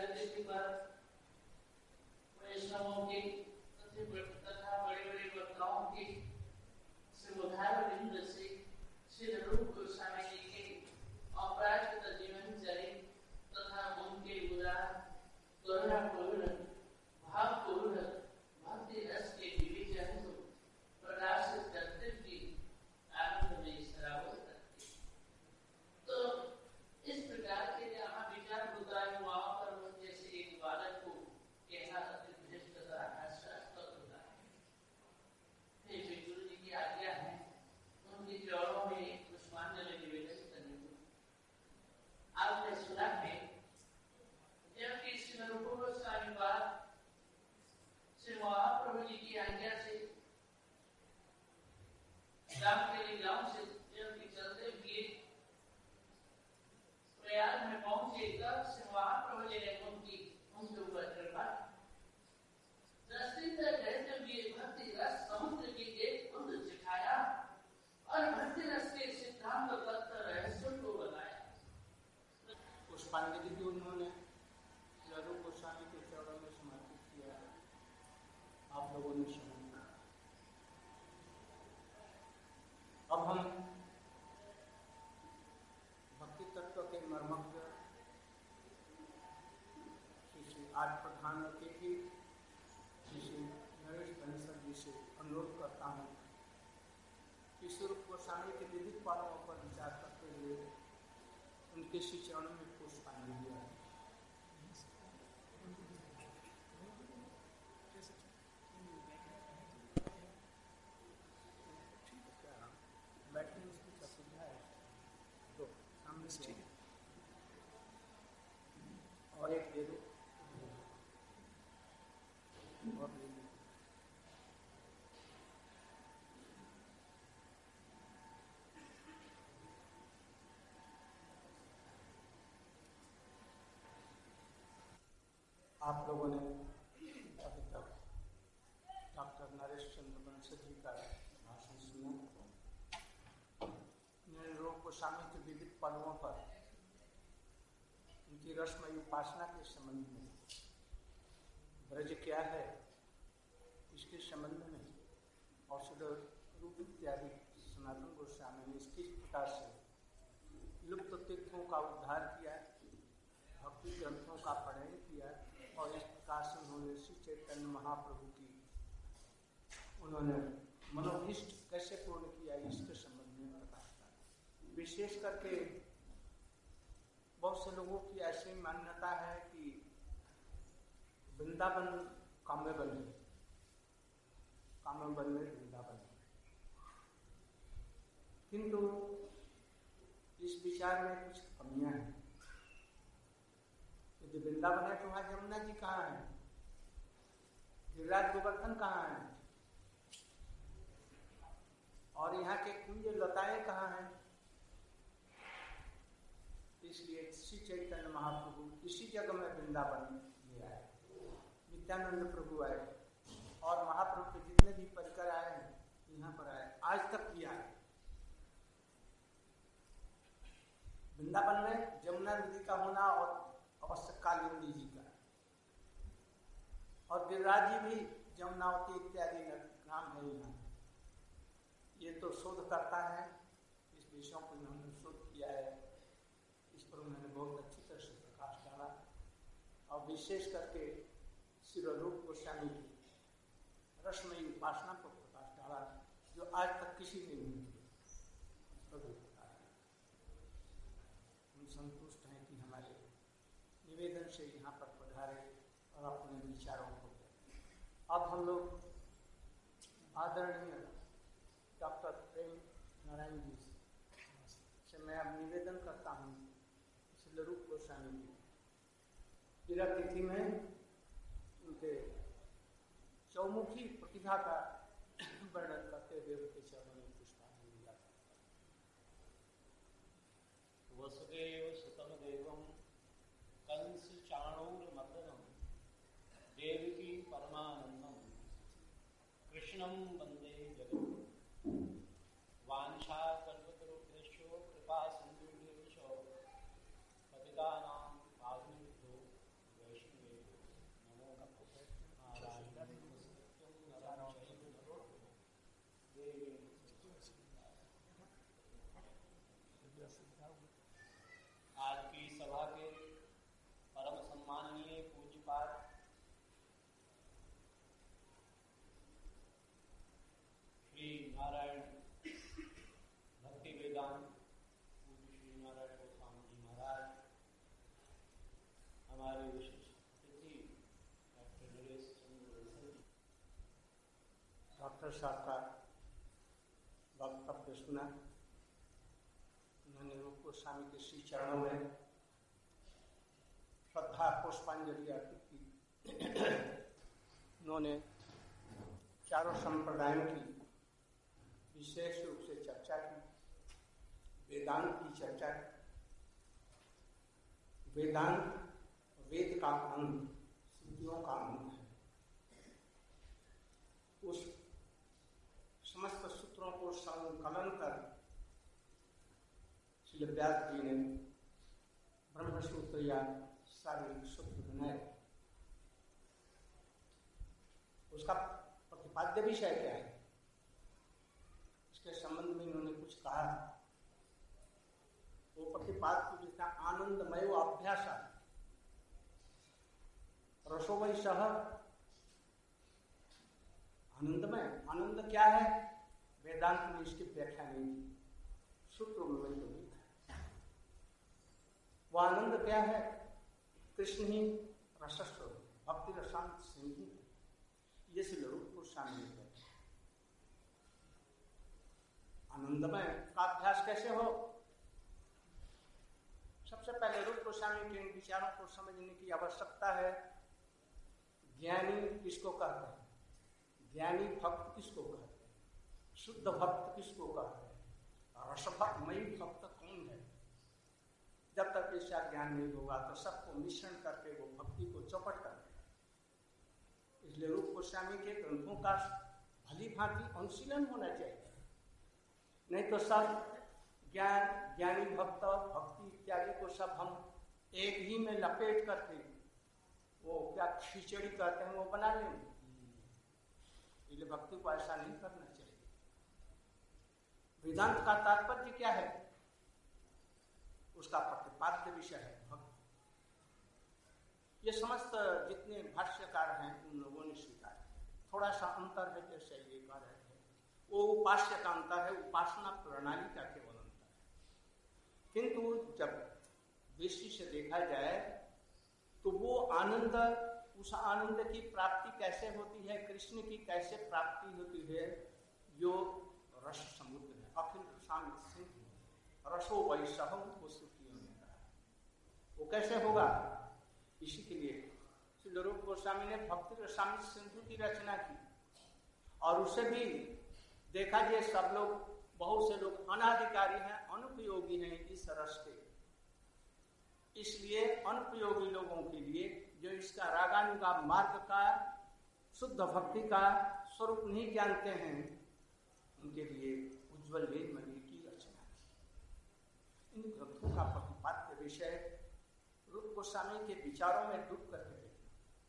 करते थे वैष्णवों के तथा बड़े बड़े वक्ताओं के उदाहरण बिंदु से श्री रूप गोस्वामी जी के अपराजित जीवन चरित्र तथा उनके करुणापूर्ण भावपूर्ण भक्ति रस के विवेचन को प्रकाशित करते हुए आनंद में सराबोर करते। तो इस प्रकार के जहाँ विचार होता है वहाँ पर जैसे एक बालक को कहना अति श्रेष्ठ तथा हास्यास्पद होता है। गुरु जी की आज्ञा है उनके चरणों में पुष्पांजलि निवेदन करने को। आपने सुना है जबकि श्री रूप गोस्वामी पाद श्री महाप्रभु जी की आज्ञा से राम के लिए गांव से जबकि चलते हुए प्रयाग में पहुंचे तब श्री महाप्रभु जी ने उनके ऊपर कृपा रस्ते तक रहते हुए भक्ति रस समुद्र की एक बूंद सिखाया और भक्ति रस के सिद्धांत तत्व रहस्य को बताया। पुष्पांजलि भी उन्होंने रूप गोस्वामी के चरणों में समर्पित किया। आप लोगों ने सुना। अब हम भक्ति तत्व के मर्मज्ञ श्री आठ प्रधानों के भी श्री नरेश बंसल जी से अनुरोध करता हूँ कि श्री रूप गोस्वामी के विविध पालों पर विचार करते हुए उनके श्री चरणों में पुष्पांजलि है। बैठने की सुविधा है तो सामने से और एक दे दो और ले लो। आप लोगों ने अभी तक डॉक्टर नरेश चंद्र बंसल जी का भाषण सुना। रूप गोस्वामी के विविध पलों पर उनकी रसमयी उपासना के संबंध में ब्रज क्या है इसके संबंध में और शुद्ध रूप इत्यादि सनातन गोस्वामी ने किस प्रकार से लुप्त तीर्थों का उद्धार किया, भक्ति ग्रंथों का पठन किया और इस प्रकार से उन्होंने श्री चैतन्य महाप्रभु की उन्होंने मनोभीष्ट कैसे पूर्ण किया इसके संबंध में प्रकाश डाला। विशेष करके बहुत से लोगों की ऐसी मान्यता है कि वृंदावन काम्यवन है, काम्यवन में वृंदावन है, किंतु इस विचार में कुछ कमियां हैं। यदि वृंदावन है तो वहां यमुना जी कहाँ है, गिरिराज गोवर्धन कहाँ है और यहाँ के कुंज लताएं कहाँ हैं। इसलिए श्री चैतन्य महाप्रभु इसी जगह में वृंदावन ले आए, नित्यानंद प्रभु आए और महाप्रभु के जितने भी परिकर आए हैं यहाँ पर आए, आज तक भी आए। वृंदावन में जमुना नदी का होना और अवश्य कालिंदी जी का और गिरिराज जी भी जमुनावती इत्यादि नाम है यहाँ। ये तो शोध करता है, इस विषयों को इन्होंने शोध किया है, इस पर उन्होंने बहुत अच्छी तरह से प्रकाश डाला और विशेष करके श्री रूप गोस्वामी की रसमयी उपासना पर प्रकाश डाला जो आज तक किसी ने नहीं किया। हम संतुष्ट हैं कि हमारे निवेदन से यहाँ पर पधारे और अपने विचारों को दें। अब हम लोग आदरणीय डॉक्टर प्रेम नारायण जी से मैं अब निवेदन करता हूँ श्री रूप गोस्वामी जी विरह तिथि में उनके चौमुखी प्रतिभा का वर्णन करते हुए उनके चरणों में पुष्पांजलि दिया। वसुदेव सुतम देवम कंस चाणूर मर्दनम देवकी परमानंदम कृष्णम वंदे जगत वांछा कल्पतरुभ्यश्चो कृपा सिंधुभ्यश्च पतितानां पावनेभ्यो बाद श्री नारायण भक्ति वेदांत पूज्य श्री नारायण गोस्वामी जी महाराज, हमारे विशिष्ट अतिथि डॉक्टर नरेश चंद्र बंसल जी, डॉक्टर साहब का वक्तव्य सुना। उन्होंने रूप गोस्वामी के श्री चरणों में श्रद्धा पुष्पांजलि अर्पित की। उन्होंने चारों संप्रदायों की विशेष रूप से चर्चा की, वेदांत की चर्चा की। वेदांत वेद का अंग, सिद्धियों का अंग है। उस समस्त सूत्रों को संकलन कर श्री व्यास जी ने ब्रह्मसूत्र या शारीरिक सूत्र बनाए। उसका प्रतिपाद्य विषय क्या है, इसके संबंध में इन्होंने कुछ कहा। वो प्रतिपाद्य जिसका आनंदमय अभ्यास, रसो वै सह आनंदमय। आनंद क्या है, वेदांत में इसकी व्याख्या नहीं की, सूत्रों में वही लिखा है। वो आनंद क्या है, कृष्ण ही रसस्व, भक्ति रसांत सिंधु, ये श्री रूप गोस्वामी ने कहते हैं। आनंदमय का अभ्यास कैसे हो, सबसे पहले रूप गोस्वामी के इन विचारों को समझने की आवश्यकता है। ज्ञानी किसको कहते हैं, ज्ञानी भक्त किसको कहते हैं, शुद्ध भक्त किसको कहते हैं, रसभक्तमयी भक्त कौन है। जब तक ऐसा ज्ञान नहीं होगा तो सबको मिश्रण करके वो भक्ति को चौपट कर देगा। इसलिए रूप गोस्वामी के ग्रंथों का भली भांति अनुशीलन होना चाहिए, नहीं तो सब ज्ञान, ज्ञानी भक्त, भक्ति इत्यादि को सब हम एक ही में लपेट करके वो क्या खिचड़ी कहते हैं वो बना लेंगे। इसलिए भक्ति को ऐसा नहीं करना चाहिए। वेदांत का तात्पर्य क्या है, उसका प्रतिपाद्य विषय है भक्ति। ये समस्त जितने भाष्यकार हैं उन लोगों ने स्वीकार किया। थोड़ा सा अंतर है, जैसे ये कह रहे थे, वो उपास्य का अंतर है, उपासना प्रणाली का केवल अंतर है। किंतु जब दृष्टि से देखा जाए तो वो आनंद, उस आनंद की प्राप्ति कैसे होती है, कृष्ण की कैसे प्राप्ति होती है, जो रस समुद्र है, अखिल रसामित सिंधु, रसो वैसह को सुखियों ने कहा। वो कैसे होगा, इसी के लिए श्री रूप गोस्वामी ने भक्ति रसामित सिंधु की रचना की। और उसे भी देखा जाए, सब लोग, बहुत से लोग अनाधिकारी हैं, अनुपयोगी हैं इस रस के। इसलिए अनुपयोगी लोगों के लिए, जो इसका रागानुगा मार्ग का, शुद्ध भक्ति का स्वरूप नहीं जानते हैं, उनके लिए उज्ज्वल वेद मंदिर की रचना की। इन ग्रंथों का प्रतिपाद्य विषय रूप गोस्वामी के विचारों में डूब करके देखना।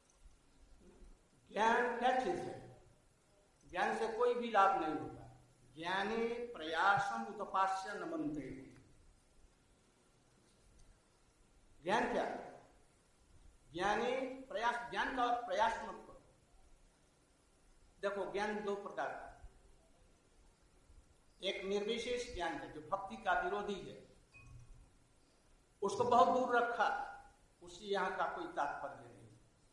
ज्ञान क्या चीज है, ज्ञान से कोई भी लाभ नहीं होता। ज्ञाने प्रयासम उतपास्य नमन्ते। ज्ञान क्या है, ज्ञानी प्रयास, ज्ञान का प्रयास मत करो। देखो, ज्ञान दो प्रकार का, एक निर्विशेष ज्ञान है जो भक्ति का विरोधी है, उसको बहुत दूर रखा, उससे यहां का कोई तात्पर्य नहीं।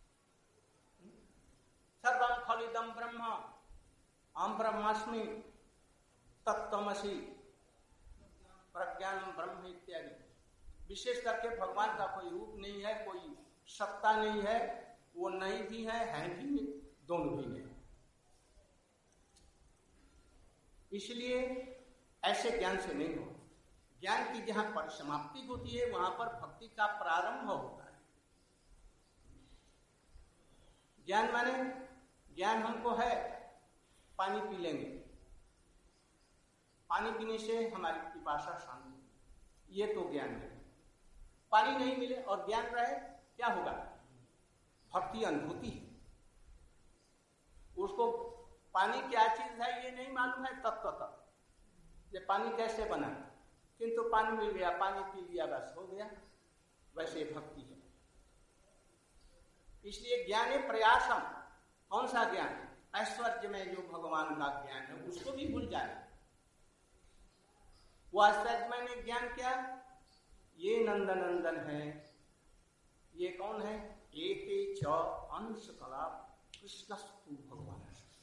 सर्वं खलिदं ब्रह्म अहं ब्रह्मास्मि तत्त्वमसि प्रज्ञानम ब्रह्म इत्यादि। विशेष करके भगवान का कोई रूप नहीं है, कोई सत्ता नहीं है, वो नहीं भी है भी नहीं, दोनों भी नहीं। इसलिए ऐसे ज्ञान से नहीं हो। ज्ञान की जहां परिसमाप्ति होती है वहां पर भक्ति का प्रारंभ होता है। ज्ञान माने, ज्ञान हमको है, पानी पी लेंगे, पानी पीने से हमारी पिपासा शांत होगी, ये तो ज्ञान है। पानी नहीं मिले और ज्ञान रहे, क्या होगा, भक्ति अनुभूति। उसको पानी क्या चीज है ये नहीं मालूम है तत्वतः, ये पानी कैसे बना, किंतु पानी मिल गया, पानी पी लिया, बस हो गया। वैसे भक्ति है। इसलिए ज्ञाने प्रयासम, कौन सा ज्ञान? ऐश्वर्य में जो भगवान का ज्ञान है उसको भी भूल जाए। वो ऐश्वर्य ज्ञान क्या? ये नंदनंदन है, ये कौन है? एके च अंश कला कृष्णस्तु भगवान।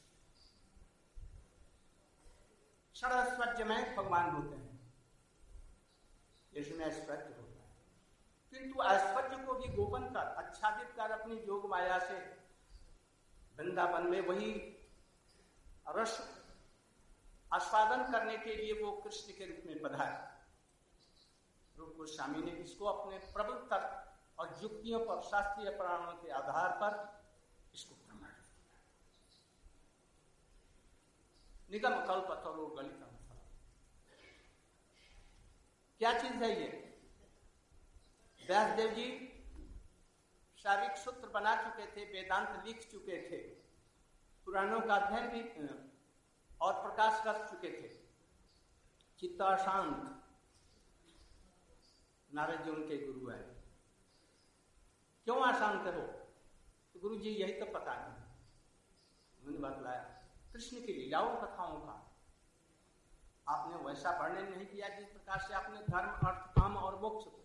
षडैश्वर्य में भगवान होते हैं, इसमें ऐश्वर्य होता है। किंतु ऐश्वर्य को भी गोपन कर, आच्छादित कर अपनी योग माया से वृंदावन में वही रस आस्वादन करने के लिए वो कृष्ण के रूप में पधारे। रूप गोस्वामी ने इसको अपने प्रबल तर्क और युक्तियों पर, शास्त्रीय प्रमाणों के आधार पर इसको प्रमाणित किया। निगम कल्पतरो गलितम फलम, क्या चीज है ये? व्यासदेव जी शारीरिक सूत्र बना चुके थे, वेदांत लिख चुके थे, पुराणों का अध्ययन भी और प्रकाश कर चुके थे। चित्त अशांत, नारद जी उनके गुरु है। क्यों अशांत हो? तो गुरु जी यही तो पता नहीं। उन्होंने बतलाया कृष्ण की लीलाओं कथाओं का आपने वैसा वर्णन नहीं किया जिस प्रकार से आपने धर्म, अर्थ, काम और मोक्ष को।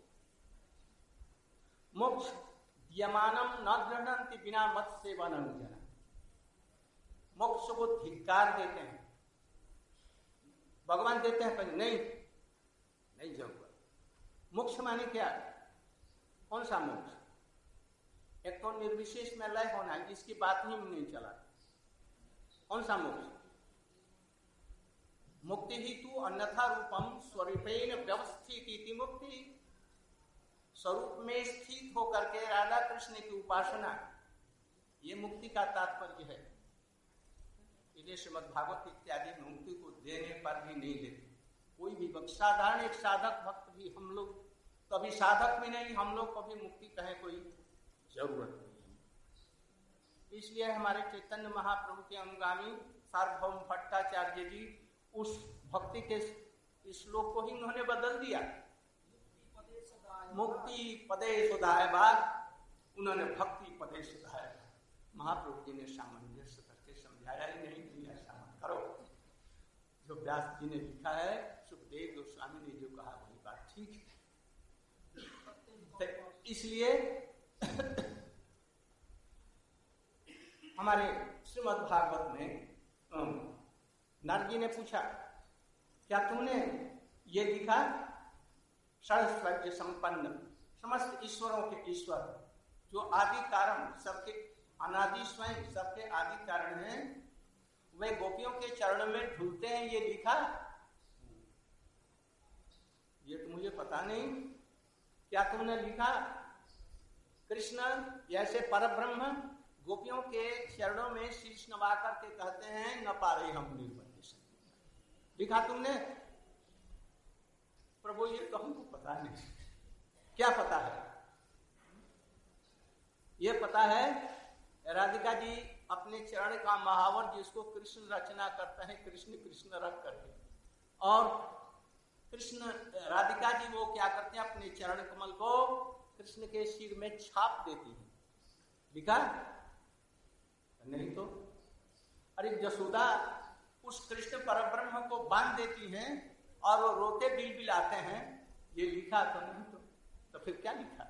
मोक्ष दीयमानम न गृह्णन्ति बिना मत सेवनं जना। मोक्ष को धिक्कार देते हैं, भगवान देते हैं पर नहीं जरूरत। मोक्ष माने क्या? कौन सा मोक्ष? एक तो निर्विशेष में लय होना है, इसकी बात ही नहीं चला। कौन सा मोक्ष? मुक्ति ही तू अन्यथा रूपम स्वरूपेण व्यवस्थित इति मुक्ति। स्वरूप में स्थित होकर के राधा कृष्ण की उपासना, ये मुक्ति का तात्पर्य है। इसलिए श्रीमद्भागवत इत्यादि मुक्ति को देने पर भी नहीं देते कोई भी भक्त। साधारण एक साधक भक्त भी, हम लोग कभी साधक भी नहीं, हम लोग कभी मुक्ति कहे कोई जरूरत नहीं है। इसलिए हमारे चैतन्य महाप्रभु के अनुगामी सार्वभौम भट्टाचार्य जी उस भक्ति के श्लोक को ही उन्होंने बदल दिया। मुक्ति पदे सुधाय बाद उन्होंने भक्ति पदे सुधाय। महाप्रभु जी ने सामंजस्य करके समझाया ही नहीं, ऐसा मत करो। जो व्यास जी ने लिखा है, सुखदेव गोस्वामी ने जो कहा वही बात ठीक है। तो इसलिए हमारे श्रीमद् भागवत में नारद जी ने पूछा, क्या तुमने ये लिखा? षडैश्वर्य संपन्न समस्त ईश्वरों के ईश्वर, जो आदि कारण, सबके अनादि स्वयं, सबके आदि कारण हैं, वे गोपियों के चरणों में ढूंढते हैं, ये लिखा? ये तो मुझे पता नहीं। क्या तुमने लिखा? कृष्ण जैसे परब्रह्म गोपियों के चरणों में शीश नवा करके कहते हैं, न पा रहे हम निर्बंध से। लिखा तुमने? प्रभु ये तो हमको पता नहीं। क्या पता है? ये पता है राधिका जी अपने चरण का महावर जिसको कृष्ण रचना करते हैं, कृष्ण कृष्ण रख करके, और कृष्ण राधिका जी वो क्या करते हैं, अपने चरण कमल को कृष्ण के सिर में छाप देती है। लिखा नहीं तो? अरे जसोदा उस कृष्ण परब्रह्म को बांध देती हैं और वो रोते बिलबिलाते हैं, ये लिखा तो नहीं तो फिर क्या लिखा?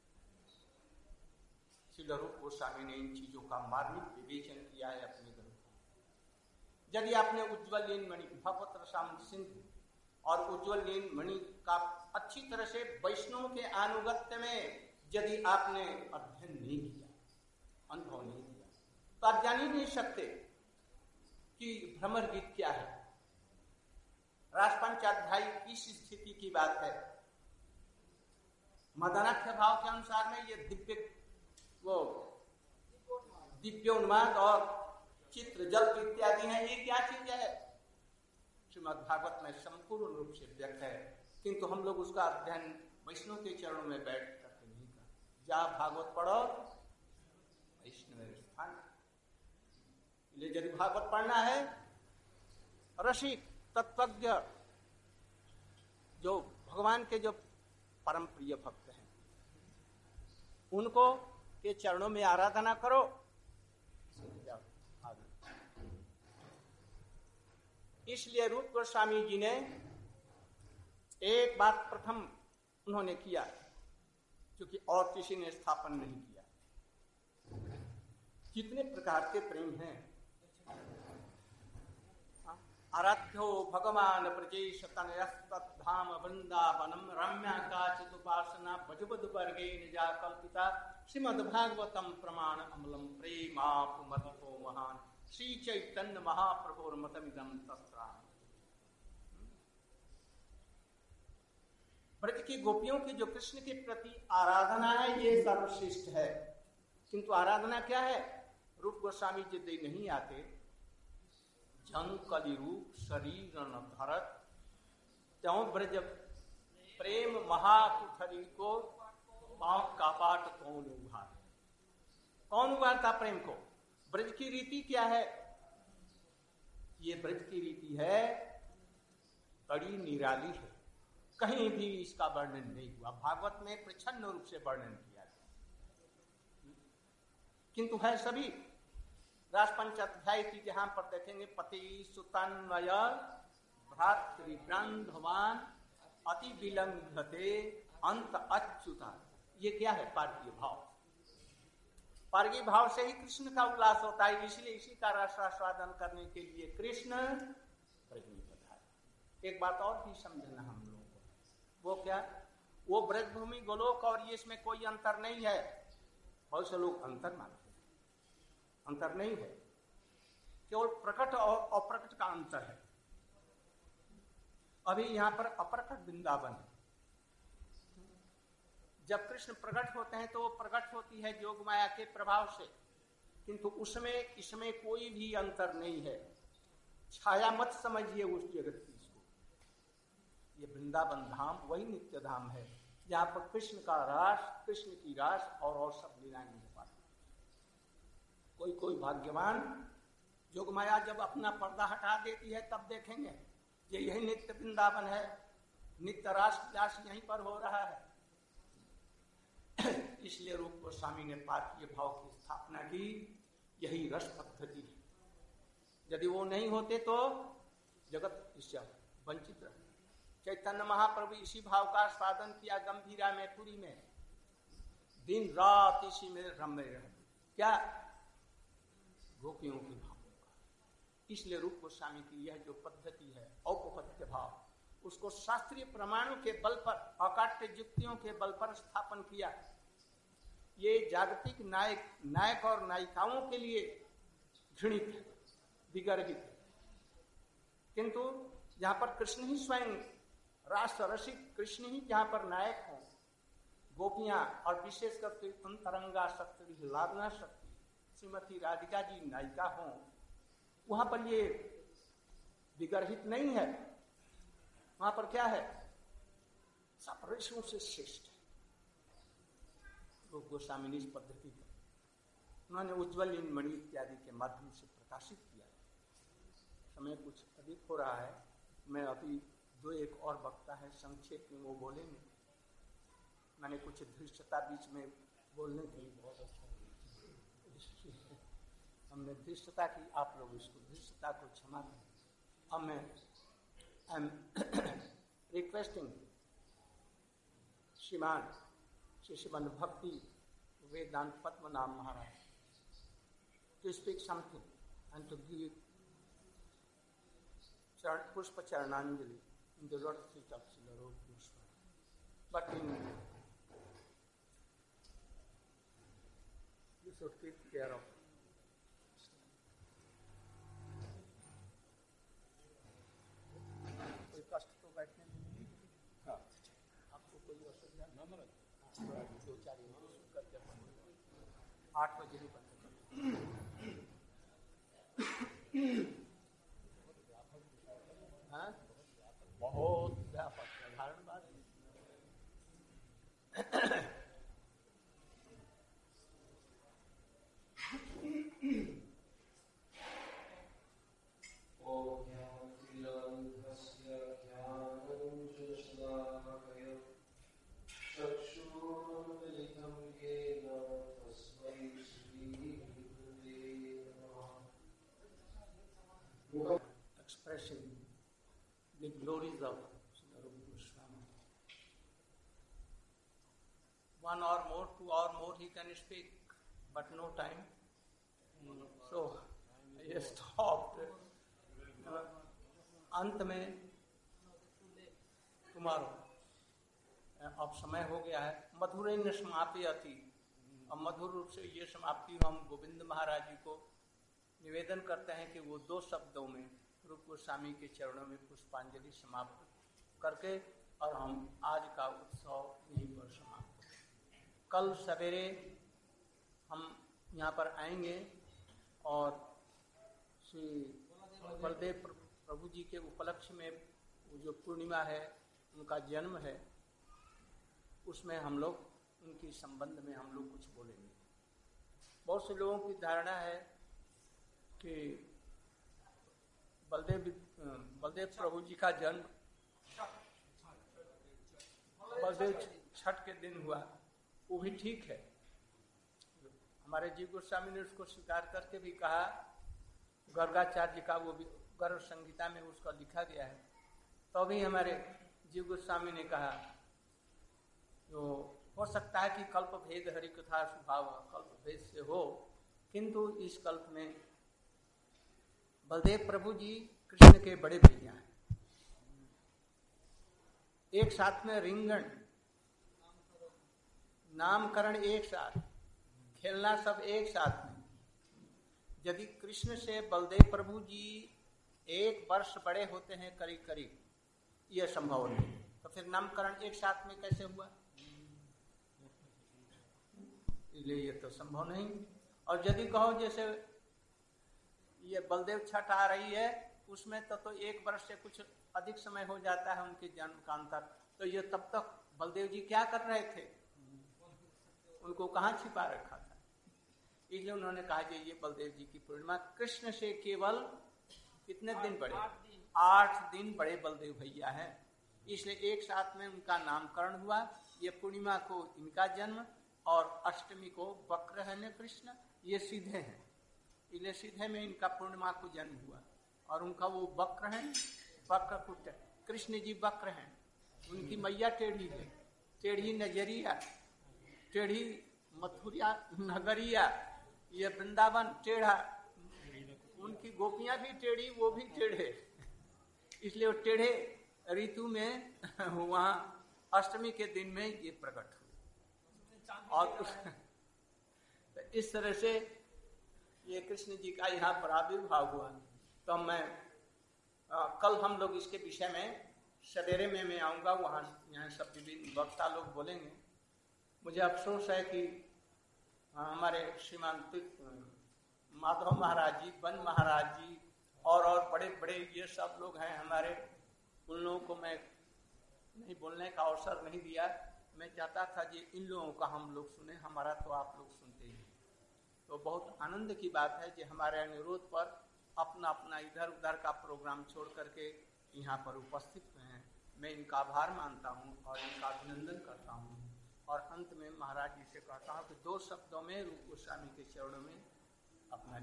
श्री रूप गोस्वामी ने इन चीजों का मार्मिक विवेचन किया है अपने ग्रंथ। यदि आपने उज्ज्वल लीन मणि, भगवत रसामृत सिंधु और उज्ज्वल लीन मणि का अच्छी तरह से वैष्णव के अनुगत्य में यदि आपने अध्ययन नहीं किया, अनुभव नहीं किया, तो आप जान ही नहीं सकते कि भ्रमर गीत क्या है। रासपंचाध्यायी इस स्थिति की बात है। मदनाख्य भाव के अनुसार में ये दिव्योन्माद और चित्र जल्प इत्यादि हैं, ये क्या चीज है? श्रीमद् भागवत में संपूर्ण रूप से व्यक्त है, किंतु हम लोग उसका अध्ययन वैष्णव के चरणों में बैठ करके नहीं कर। जा भागवत पढ़ो वैष्णव स्थान। यदि भागवत पढ़ना है, रसिक तत्वज्ञ जो भगवान के जो परम प्रिय भक्त हैं, उनको के चरणों में आराधना करो। जाओ आगे। इसलिए रूप गोस्वामी जी ने एक बात प्रथम उन्होंने किया, क्योंकि और किसी ने स्थापन नहीं किया। कितने प्रकार के प्रेम हैं। आराध्यो भगवान ब्रजेश तनयस्तद्धाम वृंदावनम रम्या काचित उपासना भजबद वर्गे निजा कल्पिता श्रीमद्भागवतम प्रमाण अमलम प्रेमापुमतितो महान श्री चैतन्य महाप्रभुर्मतमिदं तस्त्राम। ब्रज की गोपियों की जो कृष्ण के प्रति आराधना है ये सर्वश्रेष्ठ है। किंतु आराधना क्या है? रूप गोस्वामी जी दे नहीं आते। जंग कलि रूप शरीर न धरत त्यों ब्रज प्रेम महाकुठरी को पांव कापाट कौन उभार। कौन उभारता प्रेम को? ब्रज की रीति क्या है? ये ब्रज की रीति है बड़ी निराली है, कहीं भी इसका वर्णन नहीं हुआ। भागवत में प्रच्छन्न रूप से वर्णन किया गया, किंतु है सभी। राजपंच अध्याय की जहां पर देखेंगे पति सुतन्वय भ्रातृबांधवान अति विलंघते अंत अच्युता। ये क्या है? पार्गीय भाव। पार्गीय भाव से ही कृष्ण का उल्लास होता है। इसलिए इसी का रसास्वादन करने के लिए कृष्ण ब्रज में पधारे। एक बात और भी समझना हम लोग को, वो क्या? वो ब्रजभूमि गोलोक और ये इसमें कोई अंतर नहीं है। बहुत से लोग अंतर मानते, अंतर नहीं है, केवल प्रकट और अप्रकट का अंतर है। अभी यहां पर अप्रकट वृंदावन है। जब कृष्ण प्रकट होते हैं तो वो प्रकट होती है जोग माया के प्रभाव से, किंतु उसमें इसमें कोई भी अंतर नहीं है। छाया मत समझिए उस जगत की। इसको ये वृंदावन धाम वही नित्य धाम है जहां पर कृष्ण का रास, कृष्ण की रास और सब लीलाएं हो पाती। कोई कोई भाग्यवान जोग माया जब अपना पर्दा हटा देती है तब देखेंगे ये यही नित्य वृंदावन है, नित्य रास व्यास यहीं पर हो रहा है। इसलिए रूप गोस्वामी ने पार्थिव भाव की स्थापना की। यही रस पद्धति है। यदि वो नहीं होते तो जगत इससे वंचित रहे। चैतन्य महाप्रभु इसी भाव का साधन किया गंभीरा में, पुरी में, दिन रात इसी में रमे रहे। क्या? गोपियों की भाव का। इसलिए रूप गोस्वामी की यह जो पद्धति है औपपत्य भाव, उसको शास्त्रीय प्रमाणों के बल पर, अकाट्य युक्तियों के बल पर स्थापन किया। ये जागतिक नायक और नायिकाओं के लिए घृणित है, विगर्हित है। किंतु जहां पर कृष्ण ही स्वयं रास रसिक, कृष्ण ही जहां पर नायक हो, गोपियां और विशेष करके अंतरंगा शक्ति, लावना शक्ति श्रीमती राधिका जी नायिका हो, वहां पर ये विगर्हित नहीं है। वहां पर क्या है? सब ऋषियों से श्रेष्ठ है। रूप गोस्वामी ने इस पद्धति को उन्होंने उज्ज्वल मणि इत्यादि के माध्यम से प्रकाशित किया। समय कुछ अधिक हो रहा है, मैं अभी दो एक और वक्ता है संक्षेप में वो बोलेंगे। मैंने कुछ धृष्टता बीच में बोलने की, बहुत अच्छा हमने धृष्टता की, आप लोग इसको धृष्टता को क्षमा करें। अब मैं आई एम रिक्वेस्टिंग श्रीमान Shri Srimad Bhakti Vedanta Padmanabha Maharaj to speak something and to give पुष्प चरणांजलि in the lotus feet of Srila Rupa Goswami. But you should keep care of. कोई कष्ट तो बैठने में नहीं। हाँ, आपको कोई असुविधा न रहे। थोड़ा 2-4 मिनट करके 8 बजे ही बंद कर। हाँ, बहुत व्यापक साधारण बात है। चक्षुर्मिलितं येन तस्मै 2 or more he can speak, but no time. So he stopped. अंत में तुम्हारो अब समय हो गया है। मधुरैन समापयति, अब मधुर रूप से ये समाप्ति हम गोविंद महाराज जी को निवेदन करते हैं कि वो 2 शब्दों में रूप गोस्वामी के चरणों में पुष्पांजलि समाप्त करके और हम आज का उत्सव यहीं पर समाप्त करें। कल सवेरे हम यहाँ पर आएंगे और श्री बलदेव प्रभु जी के उपलक्ष्य में जो पूर्णिमा है, उनका जन्म है, उसमें हम लोग उनके संबंध में हम लोग कुछ बोलेंगे। बहुत से लोगों की धारणा है कि बलदेव प्रभु जी का जन्म बलदेव छठ के दिन हुआ, वो भी ठीक है। हमारे जीव गोस्वामी ने उसको स्वीकार करके भी कहा, गर्गाचार्य का वो भी गर्ग संहिता में उसका लिखा गया है। तो भी हमारे जीव गोस्वामी ने कहा तो हो सकता है कि कल्प भेद हरि कथा स्वभाव कल्प भेद से हो, किंतु इस कल्प में बलदेव प्रभु जी कृष्ण के बड़े भैया हैं। एक साथ में रिंगण, नामकरण एक साथ, खेलना सब एक साथ में। यदि कृष्ण से बलदेव प्रभु जी 1 वर्ष बड़े होते हैं करीब करीब, यह संभव नहीं, तो फिर नामकरण एक साथ में कैसे हुआ? इसलिए ये तो संभव नहीं। और यदि कहो जैसे ये बलदेव छठ आ रही है, उसमें तो 1 वर्ष से कुछ अधिक समय हो जाता है उनके जन्म का अंतर, तो ये तब तक बलदेव जी क्या कर रहे थे? उनको कहाँ छिपा रखा था? इसलिए उन्होंने कहा कि ये बलदेव जी की पूर्णिमा कृष्ण से केवल कितने दिन बड़े? 8 दिन बड़े बलदेव भैया हैं। इसलिए एक साथ में उनका नामकरण हुआ। ये पूर्णिमा को इनका जन्म और अष्टमी को वक्र है न कृष्ण, ये सीधे हैं, इसलिए सीधे में इनका पूर्णिमा को जन्म हुआ। और उनका वो वक्र है, वक्र कुट, कृष्ण जी वक्र हैं, उनकी मैया टेढ़ी है, टेढ़ी नजरिया, टेढ़ी मथुरिया नगरिया, ये वृंदावन टेढ़ा, उनकी गोपियां भी टेढ़ी, वो भी टेढ़े, इसलिए वो टेढ़े ऋतु में वहाँ अष्टमी के दिन में ये प्रकट हुए। और तो इस तरह से ये कृष्ण जी का यहाँ पर आविर्भाव हुआ। तो मैं कल हम लोग इसके विषय में सवेरे में मैं आऊँगा, वहाँ यहाँ सब विभिन्न वक्ता लोग बोलेंगे। मुझे अफसोस है कि हमारे श्रीमान माधव महाराज जी, वन महाराज जी और बड़े बड़े ये सब लोग हैं हमारे, उन लोगों को मैं नहीं बोलने का अवसर नहीं दिया। मैं चाहता था कि इन लोगों का हम लोग सुने, हमारा तो आप लोग सुनते ही। तो बहुत आनंद की बात है कि हमारे अनुरोध पर अपना अपना इधर उधर का प्रोग्राम छोड़ करके यहाँ पर उपस्थित हुए हैं। मैं इनका आभार मानता हूँ और इनका अभिनंदन करता हूँ। और अंत में महाराज जी से कहता हूँ कि 2 शब्दों में रूप गोस्वामी के चरणों में अपना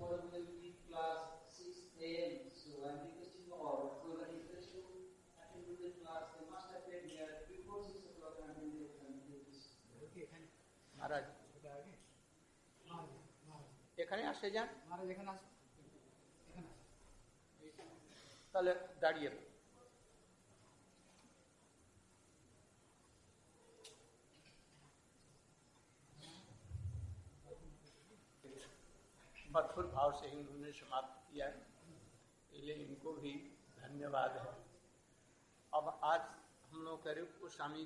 महाराज এখানে আসে যান, महाराज এখানে আসুন, তাহলে দাঁড়িয়ে मधुर भाव से इन्होंने समाप्त किया है, इसलिए इनको भी धन्यवाद है। अब आज हम लोग करीब गोस्वामी